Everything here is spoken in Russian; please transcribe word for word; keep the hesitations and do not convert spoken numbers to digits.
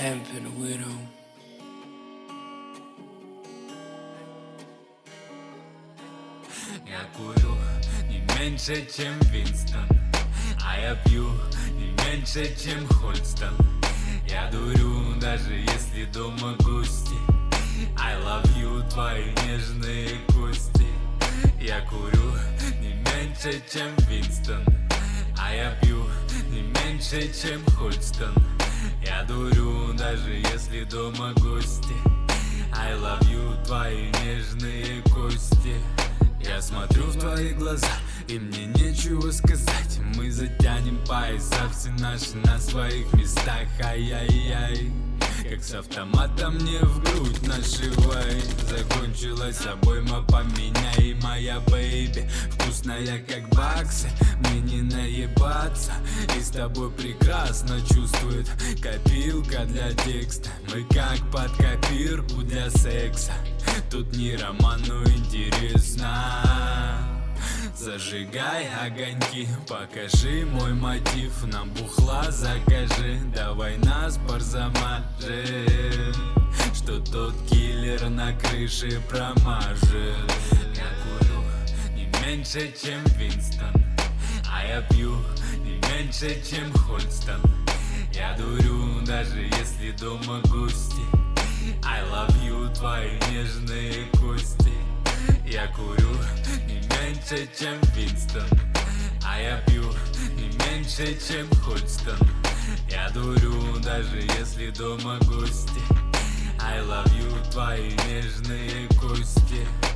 hemp and a widow. Я курю не меньше, чем Винстон, а я пью не меньше, чем Хольстон. Я дурю, даже если дома гости. I love you, твои нежные кости. Я курю не меньше, чем Винстон, а я пью не меньше, чем Хольстон. Я дурю, даже если дома гости. I love you, твои нежные кости. Я смотрю в твои глаза, и мне нечего сказать. Мы затянем пояса, все наши на своих местах. Ай-яй-яй, как с автоматом мне в грудь нашивай. Закончилась обойма, поменяй, моя бэйби. Вкусная как баксы, мне не наебаться. И с тобой прекрасно чувствует копилка для текста. Мы как под копирку для секса. Тут не роман, но интересно. Зажигай огоньки, покажи мой мотив. Нам бухла закажи, давай нас пар замажем, что тот киллер на крыше промажет. Я курю не меньше, чем Винстон, а я пью не меньше, чем Хольстон. Я дурю, даже если дома гости. I love you, твои нежные кости. Я курю не меньше, чем Винстон, а я пью не меньше, чем Хольстон. Я дурю, даже если дома гости. I love you, твои нежные кости.